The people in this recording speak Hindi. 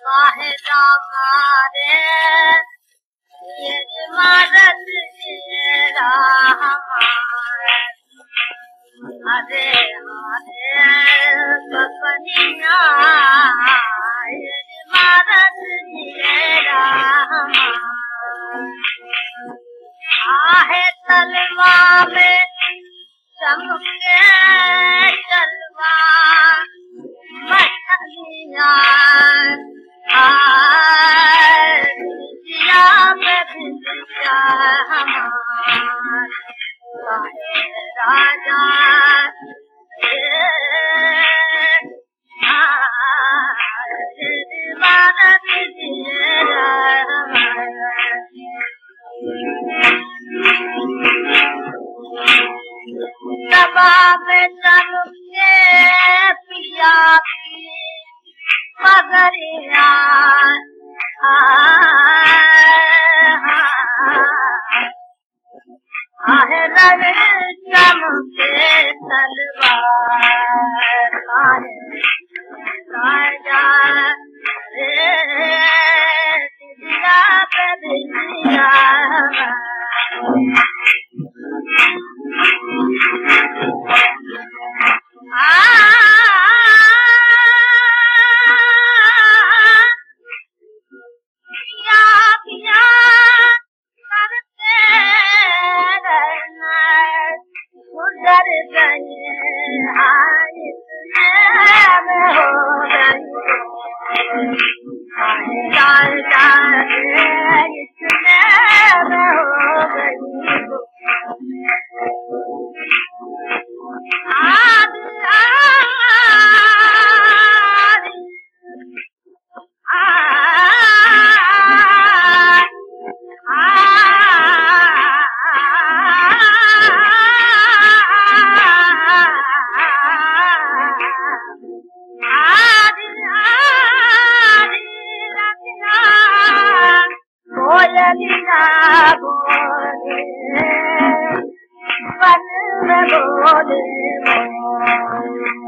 काहे हमारे ये इमारत तेरा हमारे हरे हरे सपनिया ये इमारत तेरा हमारे आहे तलवा में चमके चलवा मछलियाँ जिया पे बिंदिया हमारे राजा दीवानत जिया दबाव चमके पिया की पगरिया आहे लड़ चमके तलवार राजा दिया पे दिया बोले